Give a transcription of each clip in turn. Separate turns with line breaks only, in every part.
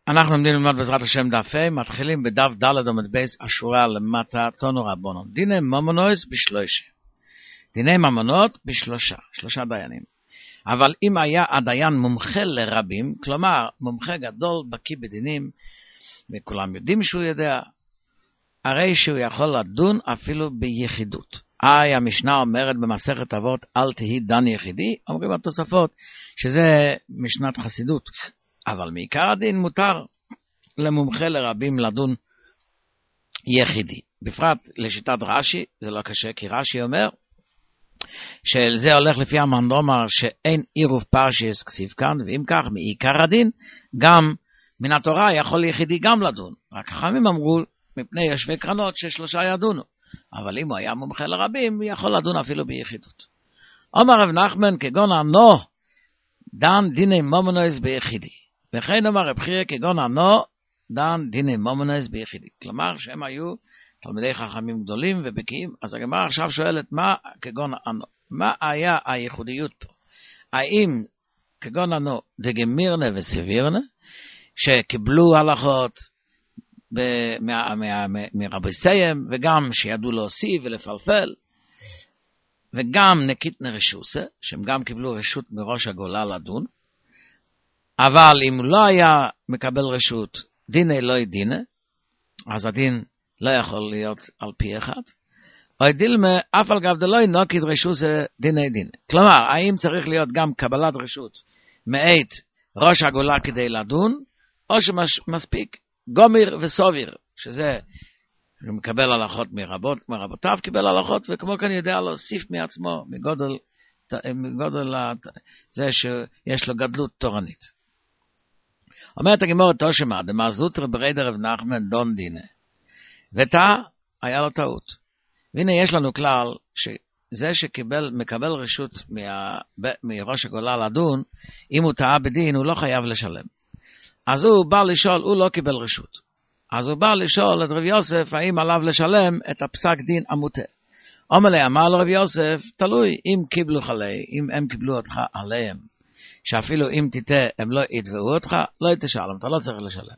אנחנו לומדים ללמוד בעזרת השם דף ה', מתחילים בדף ד' עמוד בייס, השורה למטה, תנו רבונון. דיני ממונוס בשלושה. דיני ממונות שלושה דיינים. אבל אם היה הדיין מומחה לרבים, כלומר מומחה גדול בקיא בדינים, וכולם יודעים שהוא יודע, הרי שהוא יכול לדון אפילו ביחידות. המשנה אומרת במסכת אבות, אל תהי דן יחידי, אומרים התוספות שזה משנת חסידות. אבל מעיקר הדין מותר למומחה לרבים לדון יחידי. בפרט לשיטת רש"י, זה לא קשה, כי רש"י אומר שזה הולך לפי המנדומר שאין עירוב פרשיס כסיב כאן, ואם כך מעיקר הדין, גם מן התורה יכול יחידי גם לדון. רק חכמים אמרו מפני יושבי קרנות ששלושה ידונו. אבל אם הוא היה מומחה לרבים, הוא יכול לדון אפילו ביחידות. אומר רב נחמן כגון ענו, דן דיני ממונוס ביחידי. וכן אומר רב חייא כגון ענו, דן דיני ממונוס ביחידי. כלומר שהם היו תלמידי חכמים גדולים ובקיאים. אז הגמרא עכשיו שואלת מה כגון ענו. מה היה הייחודיות פה? האם כגון ענו דגמירנה וסבירנה, שקיבלו הלכות מרבי סיים, וגם שידעו להוסיף ולפלפל, וגם נקיטנה רשוסה, שהם גם קיבלו רשות מראש הגולה לדון, אבל אם לא היה מקבל רשות דיני לא דינה, אז הדין לא יכול להיות על פי אחד, או דילמה אף על גב דלוי נוקיט רשוסה דיני דינה. כלומר, האם צריך להיות גם קבלת רשות מאת ראש הגולה כדי לדון, או שמספיק גומר וסוביר, שזה מקבל הלכות מרבותיו, קיבל הלכות, וכמו כאן יודע להוסיף מעצמו, מגודל זה שיש לו גדלות תורנית. אומרת הגמרא תושמע, דמר זוטר ברי דרב נחמן דון דינה, ותא היה לו טעות. והנה יש לנו כלל, שזה שמקבל רשות מראש הגולה לדון, אם הוא טעה בדין, הוא לא חייב לשלם. אז הוא בא לשאול, הוא לא קיבל רשות. אז הוא בא לשאול את רב יוסף, האם עליו לשלם את הפסק דין המוטה. אומר לי, אמר לרב יוסף, תלוי, אם קיבלו חלי, אם הם קיבלו אותך עליהם, שאפילו אם תיתה הם לא יתבעו אותך, לא תשלם, אתה לא צריך לשלם.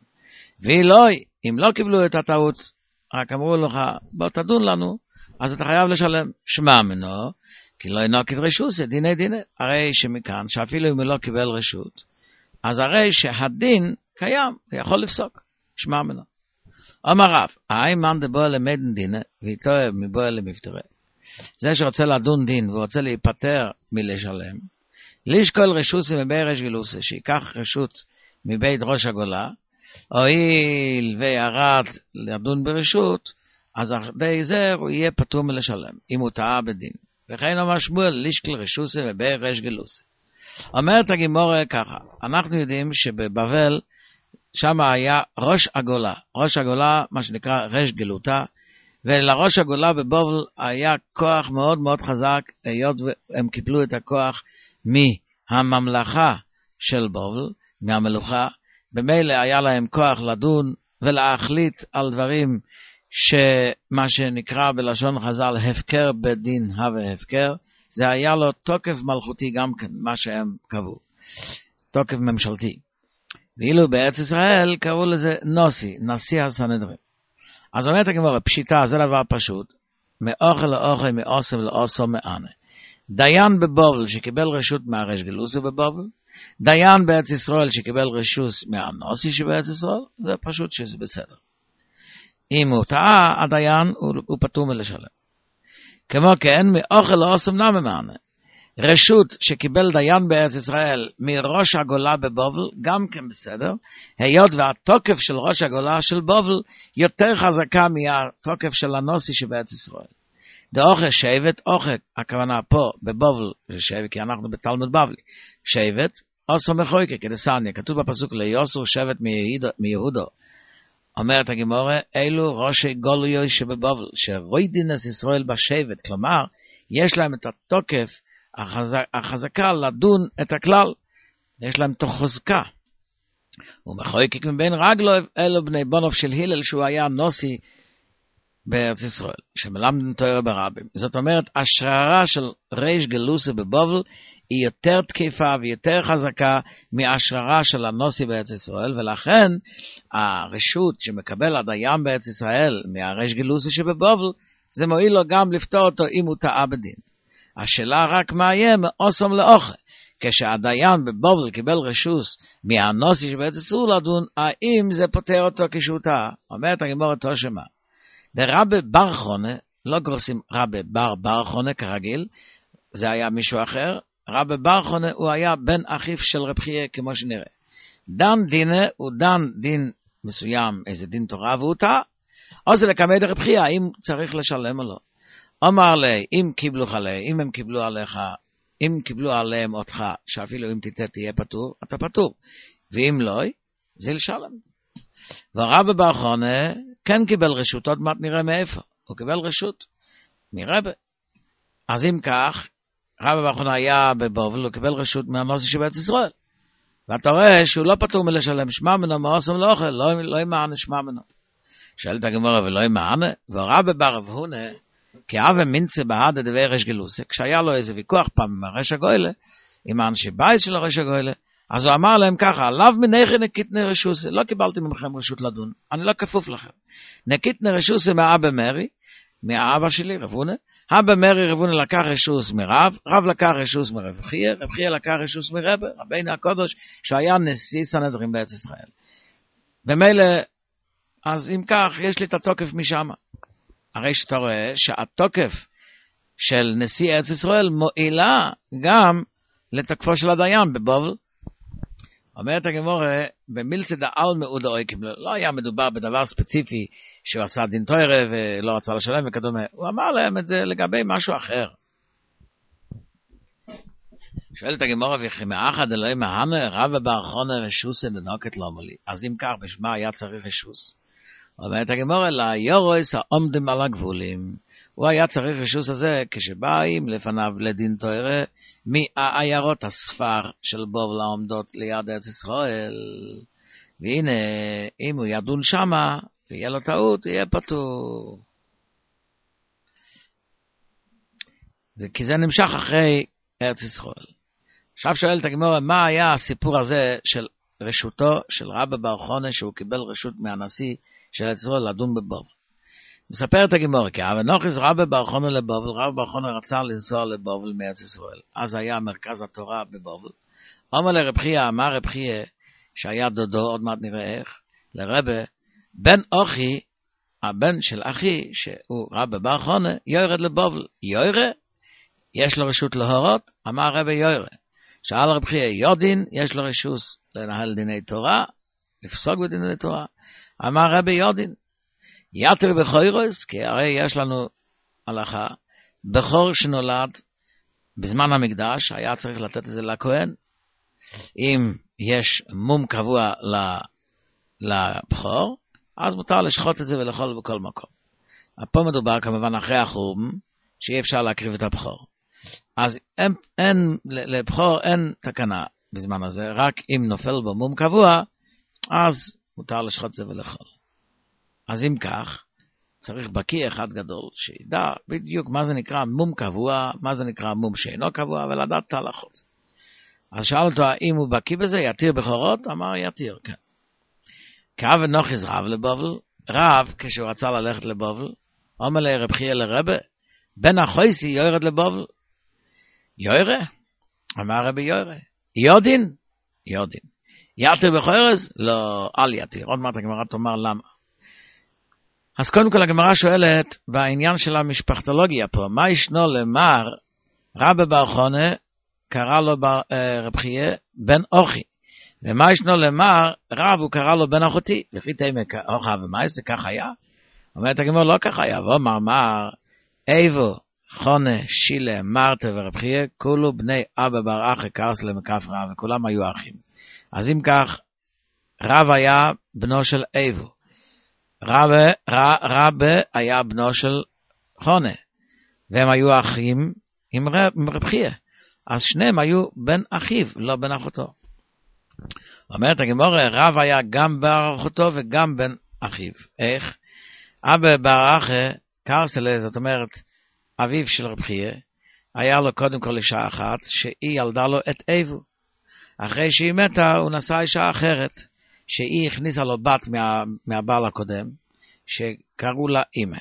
אם לא קיבלו את הטעות, רק אמרו לך, בוא תדון לנו, אז אתה חייב לשלם. שמע מנו, כי לא ינוקת רשות, זה דיני דיני. הרי שמכאן, שאפילו אם הוא לא קיבל רשות, אז הרי שהדין קיים, הוא יכול לפסוק. שמע מנו. אומר רב, האימן דבוא למדן דינה, ואיתו מבוא למפטרה. זה שרוצה לדון דין, והוא רוצה להיפטר מלשלם, לשקול רשות מבי רש גלוסה, שיקח רשות מבית ראש הגולה, הואיל וירד לדון ברשות, אז די זה הוא יהיה פטור מלשלם, אם הוא טעה בדין. וכן אומר שמואל, לשקול רשות מבי רש גלוסה. אומרת הגמרא ככה, אנחנו יודעים שבבבל, שם היה ראש הגולה. ראש הגולה, מה שנקרא רש גלותה, ולראש הגולה בבבל היה כוח מאוד מאוד חזק, היות והם קיבלו את הכוח מהממלכה של בבל, מהמלוכה, במילא היה להם כוח לדון ולהחליט על דברים שמה שנקרא בלשון חז"ל הפקר בדין הווה הפקר, זה היה לו תוקף מלכותי גם כן, מה שהם קבעו, תוקף ממשלתי. ואילו בארץ ישראל קראו לזה נשיא הסנהדרין. אז אומרת הגמרא, פשיטה, זה דבר פשוט, מאוכל לאוכל, מאוסם לאוסם מענה. דיין בבבל שקיבל רשות מהרש גלוסה בבבל, דיין בארץ ישראל שקיבל רשות מהנשיא שבארץ ישראל, זה פשוט שזה בסדר. אם הוא טעה, הדיין הוא פטור מלשלם. כמו כן, מאוכל לאוסם נמה מענה. רשות שקיבל דיין בארץ ישראל מראש הגולה בבבל, גם כן בסדר, היות והתוקף של ראש הגולה של בבל יותר חזקה מהתוקף של הנשיא שבארץ ישראל. דאוכל שבט, אוכל, הכוונה פה בבבל, שבט, כי אנחנו בתלמוד בבלי, שבט, אוסו מחויקה, כדסניה, כתוב בפסוק ליוסור שבט מיהודו. אומרת הגמרא, אלו ראשי גולויו שבבבל, שרוידינס ישראל בשבט, כלומר, יש להם את התוקף החזקה לדון את הכלל, יש להם תוך חוזקה. ומחויקק מבין רגלו אלו בני בונוב של הלל, שהוא היה נשיא בארץ ישראל, שמלמדים תורה ברבים. זאת אומרת, השררה של ריש גלוסה בבבל היא יותר תקיפה ויותר חזקה מהשררה של הנוסי בארץ ישראל, ולכן הרשות שמקבל הדיין בארץ ישראל מהריש גילוסי שבבובל, זה מועיל לו גם לפתור אותו אם הוא טעה בדין. השאלה רק מה יהיה מאוסם לאוכל. כשהדיין בבובל קיבל רשוס מהנוסי שבארץ ישראל לדון, האם זה פותר אותו כשהוא טעה? אומרת הגמרא תושמה. דרבי בר חונה, לא גורסים רבי בר חונה כרגיל, זה היה מישהו אחר. רבי בר חונה הוא היה בן אחיו של רב חייא, כמו שנראה. דן דינה הוא דן דין מסוים, איזה דין תורה, והוא טעה. או זה לקמא דרב חייא, האם צריך לשלם או לא. אמר לי, אם קיבלו חלי, אם הם קיבלו עליך, אם קיבלו עליהם אותך, שאפילו אם תהיה פטור, אתה פטור. ואם לא, זה לשלם. ורבי בר חונה כן קיבל רשות, עוד מעט נראה מאיפה. הוא קיבל רשות מרבי. אז אם כך, רבי בר חונה היה בבובל, הוא קיבל רשות מהנוסי שבארץ ישראל. ואתה רואה שהוא לא פטור מלשלם שמע מנו, מאוסם לאוכל, לא ימענה שמע מנו. שואלת הגמרא ולא ימענה, ורבי בר רב הונא, כאב מינצה בהדה דבי ריש גילוסי, כשהיה לו איזה ויכוח פעם עם הריש הגוילה, עם האנשי בית של הריש הגוילה, אז הוא אמר להם ככה, עליו מניחי נקיתני רשוסי, לא קיבלתי ממכם רשות לדון, אני לא כפוף לכם. נקיתני רשוסי מאבא מרי, מהאבא שלי, רב הונא, אבא מרי רב הונא לקח רשוס מרב, רב לקח רשוס מרב חייא, רב חייא לקח רשוס מרבי, רבינו הקודש, שהיה נשיא סנהדרין בארץ ישראל. במילא, אז אם כך, יש לי את התוקף משם. הרי שאתה רואה שהתוקף של נשיא ארץ ישראל מועילה גם לתקפו של הדיין בבובל. אומרת הגמרא, במילצא דעל מעודה אויקים, לא היה מדובר בדבר ספציפי שהוא עשה דין תורה ולא רצה לשלם וכדומה. הוא אמר להם את זה לגבי משהו אחר. שואלת הגמרא, וכי מאחד אלוהי מהנה רבי בר חונה רשוסי דנוקת לא מולי. אז אם כך, בשמה היה צריך רשוס. אומרת הגמרא, ליורויס העומדים על הגבולים. הוא היה צריך רשוס הזה כשבאים לפניו לדין תורה מהעיירות הספר של בובל העומדות ליד ארץ ישראל. והנה, אם הוא ידון שמה ויהיה לו טעות, יהיה פטור. כי זה נמשך אחרי ארץ ישראל. עכשיו שואלת הגמרא, מה היה הסיפור הזה של רשותו של רבי בר חונה, שהוא קיבל רשות מהנשיא של ארץ ישראל לדון בבובל? מספרת הגמרא, כי ונוכס רבי בר חונה לבובל, רבי בר חונה רצה לנסוע לבובל מארץ ישראל. אז היה מרכז התורה בבובל. אומר לרב חייא, אמר רב חייא, שהיה דודו, עוד מעט נראה איך, לרבי, בן אוכי, הבן של אחי, שהוא רבי בר חונה, יורד לבובל. יוירה? יש לו רשות להורות? אמר רבי יוירה. שאל רב חייא, יודין, יש לו רשות לנהל דיני תורה, לפסוק בדיני תורה. אמר רבי יודין. יתר בכוירוס, כי הרי יש לנו הלכה, בכור שנולד בזמן המקדש, היה צריך לתת את זה לכהן. אם יש מום קבוע לבכור, אז מותר לשחוט את זה ולאכול בכל מקום. פה מדובר כמובן אחרי החורבן, שאי אפשר להקריב את הבכור. אז לבכור אין תקנה בזמן הזה, רק אם נופל בו מום קבוע, אז מותר לשחוט את זה ולאכול. אז אם כך, צריך בקיא אחד גדול, שידע בדיוק מה זה נקרא מום קבוע, מה זה נקרא מום שאינו קבוע, ולדעת את ההלכות. אז שאל אותו, האם הוא בקיא בזה, יתיר בכורות? אמר, יתיר, כן. כאב ונוכס רב לבובל, רב, כשהוא רצה ללכת לבובל, אומר לרב חייא לרבי, בן החויסי יורד לבובל. יוירה? אמר רבי יוירה. יודין? יודין. יתיר בכורס? לא, אל יתיר. עוד מעט הגמרא תאמר למה. אז קודם כל הגמרא שואלת בעניין של המשפחתולוגיה פה, מה ישנו למר רבי בר חונה קרא לו רב חייא בן אוכי, ומה ישנו למר רב הוא קרא לו בן אחותי, וכי תימא אוחה ומה זה כך היה? אומרת הגמרא לא כך היה, ואומר מר איבו חונה שילה מרתה ורב חייא כולו בני אבא בר אחי קרסלה מקף רב, וכולם היו אחים. אז אם כך רב היה בנו של איבו, רבי היה בנו של חונה, והם היו אחים עם רב חייא, אז שניהם היו בן אחיו, לא בן אחותו. אומרת הגמרא, רב היה גם בר אחותו וגם בן אחיו. איך? אבא בר אחי קרסלה, זאת אומרת אביו של רב חייא, היה לו קודם כל אישה אחת, שהיא ילדה לו את אבו. אחרי שהיא מתה, הוא נשא אישה אחרת, שהיא הכניסה לו בת מהבעל הקודם, שקראו לה אימא.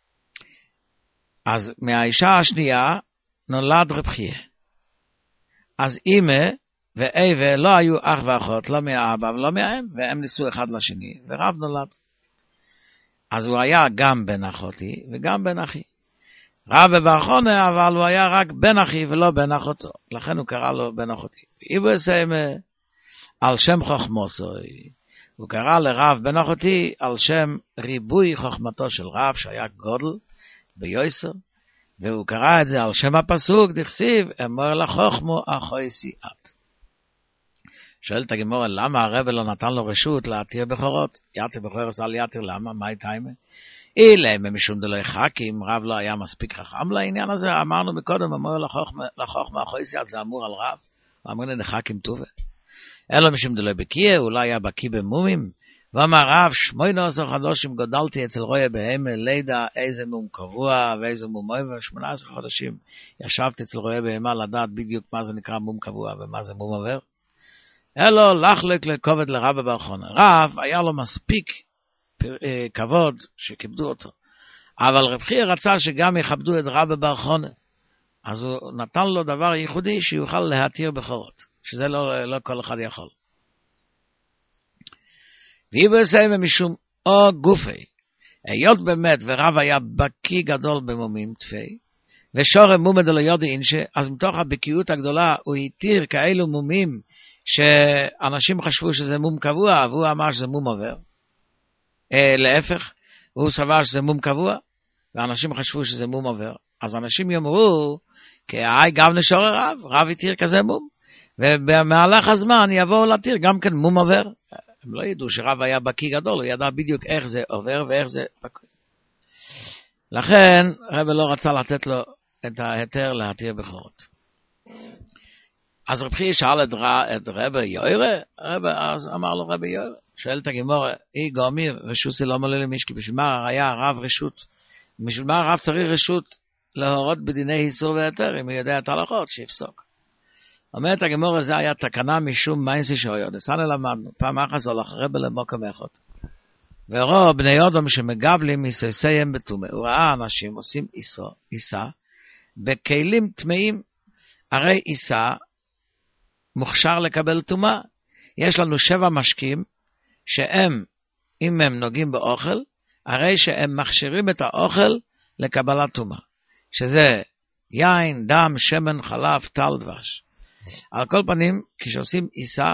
אז מהאישה השנייה נולד רב חייא. אז אימא ואבא לא היו אח ואחות, לא מהאבא ולא מהאם, והם ניסו אחד לשני, ורב נולד. אז הוא היה גם בן אחותי וגם בן אחי. רב בברכונה, אבל הוא היה רק בן אחי ולא בן אחותו, לכן הוא קרא לו בן אחותי. איבוסיימה על שם חוכמוסוי. הוא קרא לרב בן אחותי על שם ריבוי חוכמתו של רב, שהיה גודל ביוסר, והוא קרא את זה על שם הפסוק, דכסיב, אמור לחוכמו אחויסי את. שואלת הגמרא, למה הרב לא נתן לו רשות להתיר בכורות? יתיר בכורות על יתיר, למה? מה הייתה עם? אילם משום דלוי חכים, רב לא היה מספיק חכם לעניין הזה, אמרנו מקודם, אמור לחוכמה אחויסי את, זה אמור על רב, אמרנו לחכים טובה. אלו משום דלוי בקיא, אולי היה בקיא במומים, ואמר רב, 18 חודשים גדלתי אצל רויה בהמה, לידה איזה מום קבוע ואיזה מום עובר, 18 חודשים ישבתי אצל רויה בהמה לדעת בדיוק מה זה נקרא מום קבוע ומה זה מום עובר. אלו לחלק לכובד לרב בברכונה. רב היה לו מספיק כבוד שכיבדו אותו, אבל רב חייא רצה שגם יכבדו את רב בברכונה, אז הוא נתן לו דבר ייחודי שיוכל להתיר בכורות, שזה לא כל אחד יכול. ויבוסיימה משום או גופי, היות באמת ורב היה בקי גדול במומים תפי, ושורם מומד אלו יודי אינשה, אז מתוך הבקיאות הגדולה הוא התיר כאלו מומים שאנשים חשבו שזה מום קבוע, והוא אמר שזה מום עובר. להפך, הוא סבר שזה מום קבוע, ואנשים חשבו שזה מום עובר. אז אנשים יאמרו, כי גם נשור רב התיר כזה מום, ובמהלך הזמן יבואו להתיר גם כן מום עובר. הם לא ידעו שרב היה בקי גדול, הוא ידע בדיוק איך זה עובר ואיך זה בקי. לכן רב לא רצה לתת לו את ההיתר להתיר בכורות. אז רב חייא שאל את רב יוירה, אז אמר לו רב יוירה, שואל את הגמרא, אי גומיר רשוסי לא מלא למשקי, בשביל מה היה רב רשות? בשביל מה רב צריך רשות להורות בדיני איסור והיתר, אם הוא יודע את ההלכות שיפסוק? אומרת הגמרא, זה היה תקנה משום מיינסי שויו, דסנה למדנו, פעם אחת הולך רב למוקם אחד, וראו בני אדם שמגבלים איסויהם בטומא, הוא ראה אנשים עושים איסה בכלים טמאים, הרי איסה מוכשר לקבל טומאה. יש לנו 7 משקים שהם, אם הם נוגעים באוכל, הרי שהם מכשירים את האוכל לקבלת טומאה, שזה יין, דם, שמן, חלב, טל, דבש. על כל פנים, כשעושים איסה,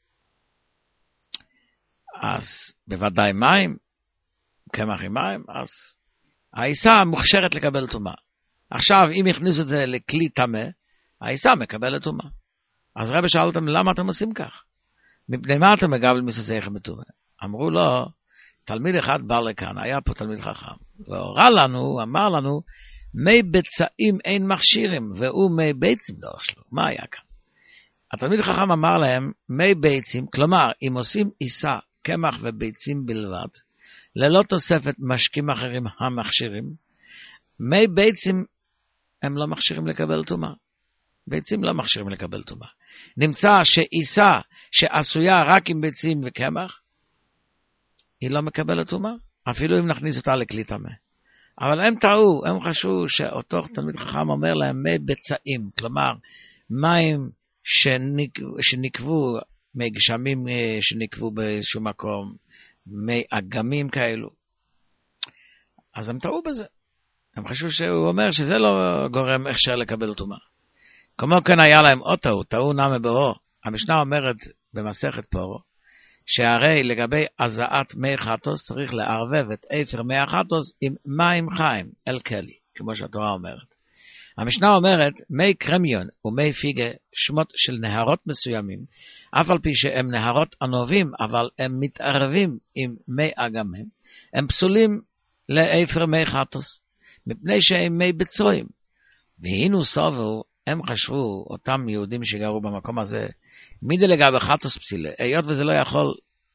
אז בוודאי מים, קמח עם מים, אז האיסה מוכשרת לקבל טומאה. עכשיו, אם יכניסו את זה לכלי טמא, האיסה מקבלת טומאה. אז רבי שאל אותם, למה אתם עושים כך? מפני מה אתם מגבלים מסוסייכם בטומאה? אמרו לו, תלמיד אחד בא לכאן, היה פה תלמיד חכם, והורה לנו, הוא אמר לנו, מי ביצים אין מכשירים, והוא מי ביצים דורש לו. מה היה כאן? התלמיד חכם אמר להם, מי ביצים, כלומר, אם עושים איסה, קמח וביצים בלבד, ללא תוספת משקים אחרים המכשירים, מי ביצים הם לא מכשירים לקבל טומאה. ביצים לא מכשירים לקבל טומאה. נמצא שאיסה שעשויה רק עם ביצים וקמח, היא לא מקבלת טומאה, אפילו אם נכניס אותה לכלי טמא. אבל הם טעו, הם חשבו שאותו תלמיד חכם אומר להם מי ביצים, כלומר מים שנקבו, מי גשמים שנקבו באיזשהו מקום, מי אגמים כאלו. אז הם טעו בזה. הם חשבו שהוא אומר שזה לא גורם הכשר לקבל טומאה. כמו כן היה להם עוד טעו נמה באו. המשנה אומרת במסכת פורו, שהרי לגבי הזעת מי חטוס צריך לערבב את אפר מי החטוס עם מים חיים אל כלי, כמו שהתורה אומרת. המשנה אומרת, מי קרמיון ומי פיגה, שמות של נהרות מסוימים, אף על פי שהם נהרות ענובים, אבל הם מתערבים עם מי אגמים, הם פסולים לאפר מי חטוס, מפני שהם מי בצורים. והינו סובו, הם חשבו, אותם יהודים שגרו במקום הזה, מידי לגבי חטוס פסילה, היות וזה לא יכול,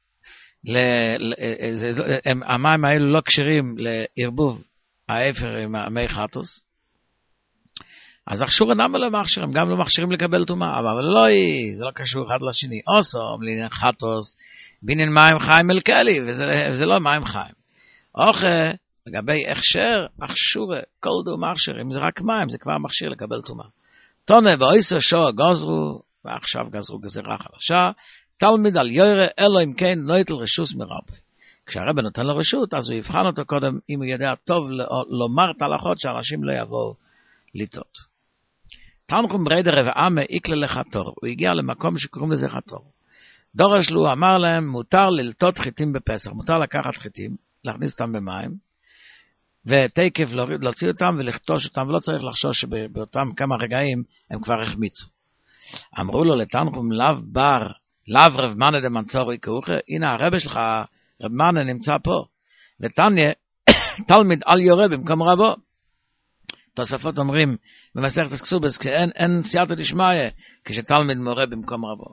המים האלו לא קשרים לערבוב האפר עם מי חטוס, אז אכשור אינם לא מכשירים, גם לא מכשירים לקבל טומאה, אבל לא, זה לא קשור אחד לשני. אוסום, לעניין חטוס, בעניין מים חיים אל כלי, וזה לא מים חיים. אוכל, לגבי הכשר, אכשור, כל דו מכשיר, אם זה רק מים, זה כבר מכשיר לקבל טומאה. תונה ואויסו שו גזרו, ועכשיו גזרו גזירה חדשה, תלמיד על יוירה, אלו אם כן נויטל רשוס מרבי. כשהרבא נותן לו רשות, אז הוא יבחן אותו קודם, אם הוא יודע טוב לומר את ההלכות, שאנשים לא יבואו לטעות. תנחום בריידה רבעמה איקלה לחתור, הוא הגיע למקום שקוראים לזה חתור. דורש לו אמר להם, מותר ללטות חיטים בפסח, מותר לקחת חיטים, להכניס אותם במים, ותקף להוציא אותם ולכתוש אותם, ולא צריך לחשוש שבאותם כמה רגעים הם כבר החמיצו. אמרו לו לתנחום לאו רב מנה דמנצורי כרוכה, הנה הרבא שלך, רב מנה נמצא פה, ותניה תלמיד על יורה במקום רבו. תוספות אומרים במסכת כסובס, אין סייעתא דשמיא כשתלמיד מורה במקום רבו.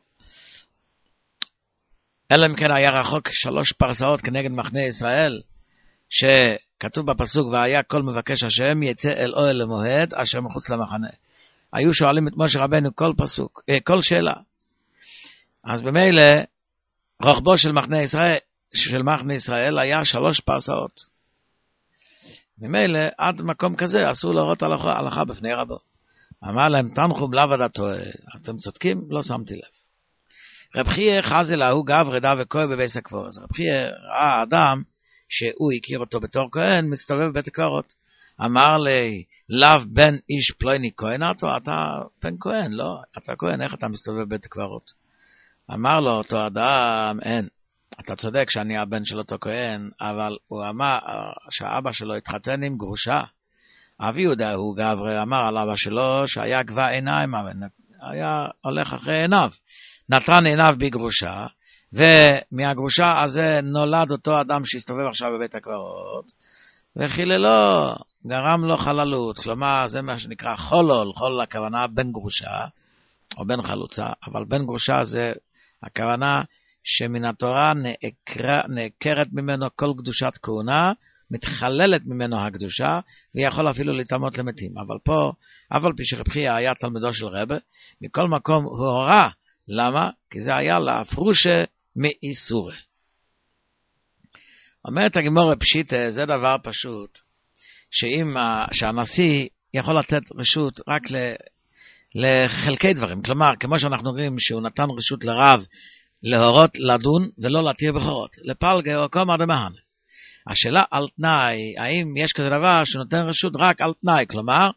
אלא אם כן היה רחוק 3 פרסאות כנגד מחנה ישראל, שכתוב בפסוק, והיה כל מבקש השם יצא אל אוהל למועד אשר מחוץ למחנה. היו שואלים את משה רבנו כל שאלה. אז במילא רוחבו של מחנה ישראל היה 3 פרסאות. ממילא עד מקום כזה אסור להורות הלכה בפני רבו. אמר להם, תנחום לאו דעתו, אתם צודקים? לא שמתי לב. רב חייא חזי להוא גברי דא וכהן בבית הקברות. רב חייא ראה אדם שהוא הכיר אותו בתור כהן, מסתובב בבית הקברות. אמר לי, לאו בן איש פלויני כהן אתה בן כהן, לא, אתה כהן, איך אתה מסתובב בבית הקברות? אמר לו אותו אדם, אין. אתה צודק שאני הבן של אותו כהן, אבל הוא אמר שהאבא שלו התחתן עם גרושה. אבי יהודה הוא גברי אמר על אבא שלו שהיה גבה עיניים, היה הולך אחרי עיניו. נתן עיניו בגרושה, ומהגרושה הזה נולד אותו אדם שהסתובב עכשיו בבית הקברות, וחיללו, גרם לו חללות, כלומר זה מה שנקרא חולול, חול הכוונה בן גרושה, או בן חלוצה, אבל בן גרושה זה הכוונה שמן התורה נעקרת ממנו כל קדושת כהונה, מתחללת ממנו הקדושה, ויכול אפילו להתאמות למתים. אבל פה, אבל פי שרב חייא היה תלמידו של רבא, מכל מקום הוא הורה. למה? כי זה היה להפרושה מאיסורה. אומרת הגמרא פשיטה, זה דבר פשוט, שהנשיא יכול לתת רשות רק לחלקי דברים. כלומר, כמו שאנחנו רואים שהוא נתן רשות לרב להורות לדון ולא להתיר בחורות. לפלגה או קומר דמהן. השאלה על תנאי, האם יש כזה דבר שנותן רשות רק על תנאי, כלומר,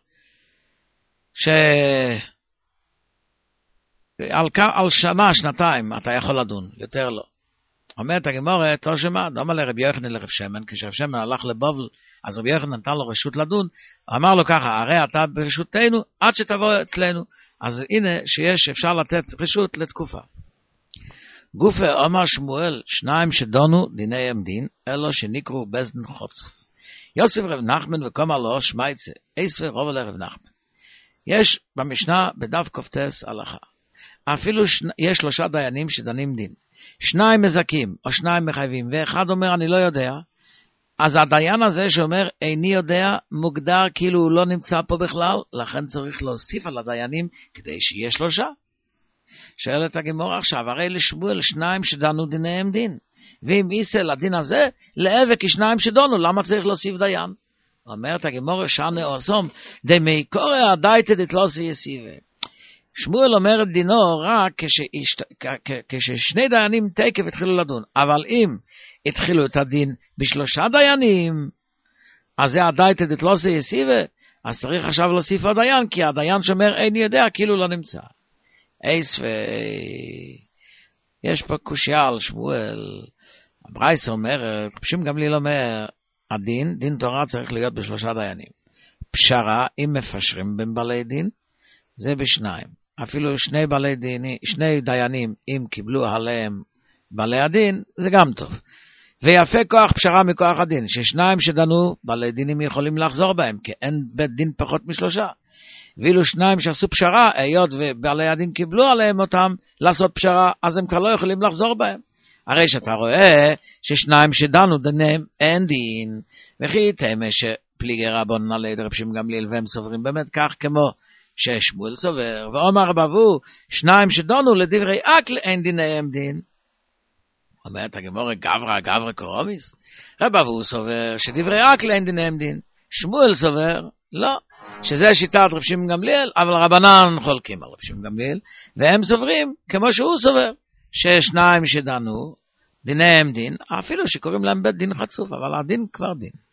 על שנה, שנתיים אתה יכול לדון, יותר לא. אומרת הגמרא, תושמה, דומה לרב יוחנן לרב שמן, כשרב שמן הלך לבבל, אז רב יוחנן נתן לו רשות לדון, אמר לו ככה, הרי אתה ברשותנו עד שתבוא אצלנו, אז הנה שיש אפשר לתת רשות לתקופה. גופה אומר שמואל, 2 שדונו דיני דין, אלו שנקראו בזדן חוצף. יוסף רב נחמן וקומר לו שמייצה, עשרה רוב לרב נחמן. יש במשנה בדף קופטס הלכה. אפילו יש 3 דיינים שדנים דין. 2 מזכים או 2 מחייבים, ואחד אומר אני לא יודע, אז הדיין הזה שאומר איני יודע מוגדר כאילו הוא לא נמצא פה בכלל, לכן צריך להוסיף על הדיינים כדי שיהיה 3. שואלת הגמרא עכשיו, הרי לשמואל 2 שדנו דיניהם דין, ואם איסל הדין הזה לאבק 2 שדונו, למה צריך להוסיף דיין? אומרת הגמרא שנה אוסום דמיקורא הדייתא דתלוסי יסיבה. שמואל אומר את דינו רק כששני דיינים תקף התחילו לדון, אבל אם התחילו את הדין ב3 דיינים, אז זה הדייתא דתלוסי יסיבה, אז צריך עכשיו להוסיף הדיין, כי הדיין שאומר איני יודע כאילו לא נמצא. יש פה קושיה על שמואל. הברייתא אומרת, רבי גמליאל אומר, הדין, דין תורה צריך להיות ב3 דיינים. פשרה, אם מפשרים בין בעלי דין, זה ב2. אפילו 2 דיינים, אם קיבלו עליהם בעלי הדין, זה גם טוב. ויפה כוח פשרה מכוח הדין, ש2 שדנו, בעלי דינים יכולים לחזור בהם, כי אין בית דין פחות מ3. ואילו 2 שעשו פשרה, היות ובעלי הדין קיבלו עליהם אותם לעשות פשרה, אז הם כבר לא יכולים לחזור בהם. הרי שאתה רואה ש2 שדנו דניהם אין דין, וכי תמה שפליגי רבון נעלי דרב שמעון גמליאל, והם סוברים באמת כך כמו ששמואל סובר, ואומר רב אבו, שניים שדונו לדברי אקל אין דיניהם דין. אומרת הגמרא גברא קרוביס, רב אבו סובר שדברי אקל אין דיניהם דין, שמואל סובר, לא, שזה שיטת רב שמעון גמליאל, אבל רבנן חולקים על רב שמעון גמליאל, והם סוברים כמו שהוא סובר, ששניים שדנו דיניהם דין, אפילו שקוראים להם בית דין חצוף, אבל הדין כבר דין.